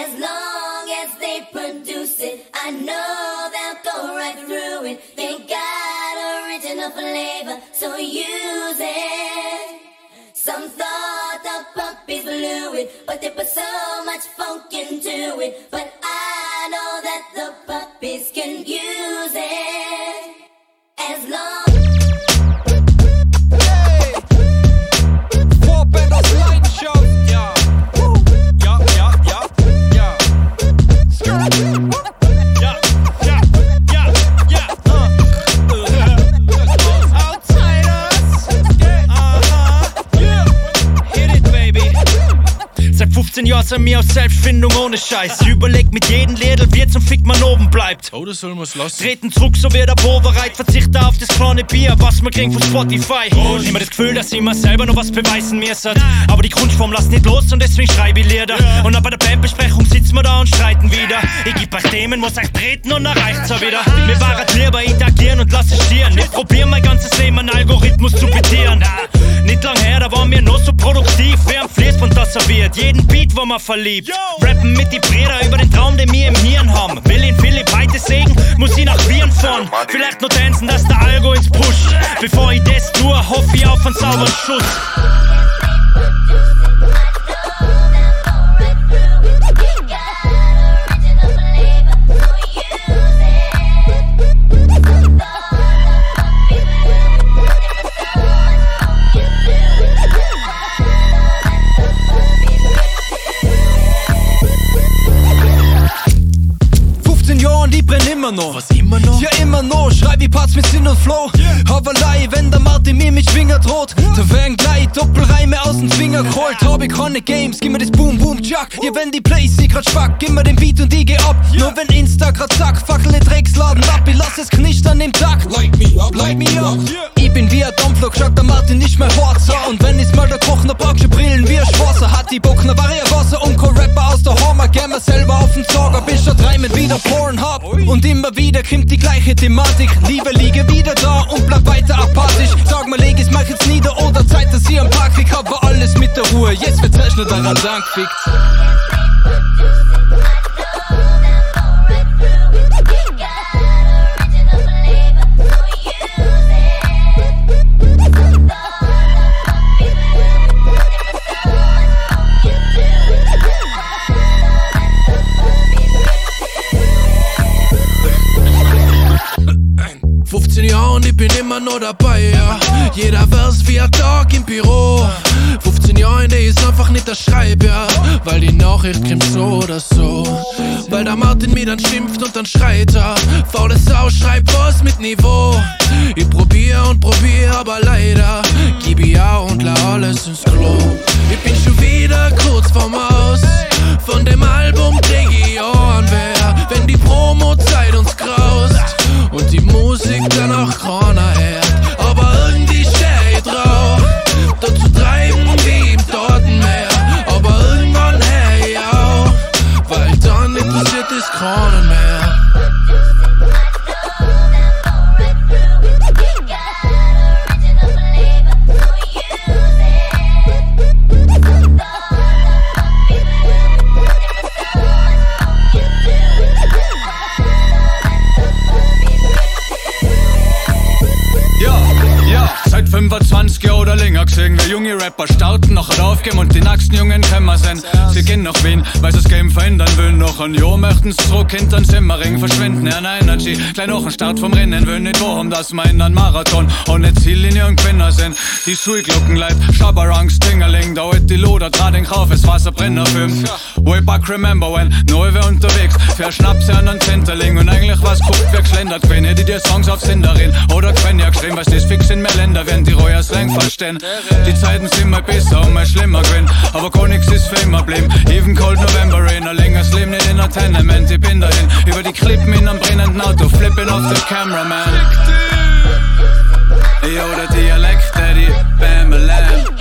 As long as they produce it, I know they'll go right through it. They got original flavor, so use it. Some thought the puppies blew it, but they put so much funk into it. But I know that the puppies can use it. As long Vorbänders Leidenschaft. Ja. Ja, ja, ja, ja. Ja, ja, ja, ja. Outsiders. Yeah. Hit it, baby. Seit 15 Jahren sind wir aus Selbstfindung ohne Scheiß. Überlegt mit jedem Liedl, wie zum Fick man oben bleibt. Oh, das soll man's lassen. Treten zurück, so wird der bereit. Verzichten auf das kleine Bier, was man kriegt von Spotify. Immer das Gefühl, dass ich mir selber noch was beweisen müssen. Aber die Kunstform lasst nicht los und deswegen schreibe ich Lieder. Und dann bei der Bandbesprechung sitzen wir da und streiten wieder. Ich geb euch Themen, muss euch treten und dann reicht's auch wieder. Wir waren lieber interagieren und lassen stieren. Nicht probieren mein ganzes Leben einen Algorithmus zu bedienen. Nicht lang her, da waren wir noch so produktiv. Wir haben Fließband das serviert, jeden Beat, wo man verliebt. Rappen mit die Brüder über den Traum, den wir im Hirn haben. Will ihn Philipp heute sägen, muss ich nach Wien fahren. Vielleicht nur tanzen, dass der Algo ins pusht. Bevor ich das tue, hoffe ich auf einen sauberen Schuss. Die brenn immer noch. Was immer noch? Ja, immer noch. Schreib wie Parts mit Sinn und Flow. Haverlei, wenn der Martin mir mit Schwinger droht. Da werden gleich Doppelreime aus dem Finger geholt. Hab ich keine Games, gib mir das Boom Boom Jack. Ja, wenn die Plays sie grad schwack, gib mir den Beat und ich geh ab. Nur wenn Insta grad zack, fackele Drecksladen ab. Ich lass es knistern im Takt. Light me up, Light me up. Ich bin wie ein Dampflok, schaut der Martin nicht mehr Horzer. Und wenn ich's mal der Koch, noch brauchst du Brillen wie ein Schwarzer. Hat die Bock, noch war ich Wasser und kein Rapper aus der Hammer. Geh mir selber auf den Sorger, bis statt Reimen wieder Pornhub. Und immer wieder kommt die gleiche Thematik. Liebe liege wieder da und bleib weiter apathisch. Sag mal, leg ich's, mach jetzt nieder oder Zeit, dass ich am Park fick. Hab war alles mit der Ruhe, jetzt wird Zeichner daran angefickt. Und ich bin immer noch dabei, ja. Jeder Vers wie ein Tag im Büro. 15 Jahre, nee, ist einfach nicht der Schreib, ja. Weil die Nachricht kommt so oder so. Weil der Martin mir dann schimpft und dann schreit er. Faule Sau, schreib was mit Niveau. Ich probier und probier, aber leider gib ich auch und la alles ins Klo. Ich bin schon wieder kurz vorm Aus. Von dem Album krieg ich Ohren wer. Wenn die Promo-Zeit uns graust und die Musik danach keiner hört. Aber irgendwie steh ich drauf, dazu treiben wie im Totenmeer. Aber irgendwann hör ich auf, weil dann interessiert es keinen mehr. Seit 25 Jahren oder länger gesehen, wir junge Rapper starten, nachher aufgeben und die nächsten Jungen kommen sind. Sie gehen nach Wien, weil sie das Game verändern will. Noch ein Jahr möchten's zurück hinter'n Simmering verschwinden. Ja, Energy, gleich nach dem Start vom Rennen, will nicht warum, dass wir in einen Marathon ohne Ziellinie und Gewinner sind. Die Schulglocken leid, Schabarangs, Tingerling, da halt die Loder, dran den Kauf, es Wasserbrennerfilm. Way back remember when, neu wär unterwegs, für Schnaps an einen Zenterling und eigentlich was guckt, wer geschlendert gewinn. Hätte die Songs auf Sinderin oder gewinn ja geschrieben, was das fix in mehr Länder, wenn die Royer Slang verstehen. Die Zeiten sind mal besser und mal schlimmer gewinn, aber gar nix ist für immer blieben. Even cold November Rain, ein längeres Leben nicht in a Tenement, ich bin dahin, über die Klippen in einem brennenden Auto, flipping off the cameraman. Yo, der Dialekt, Daddy, Bam, Lamb.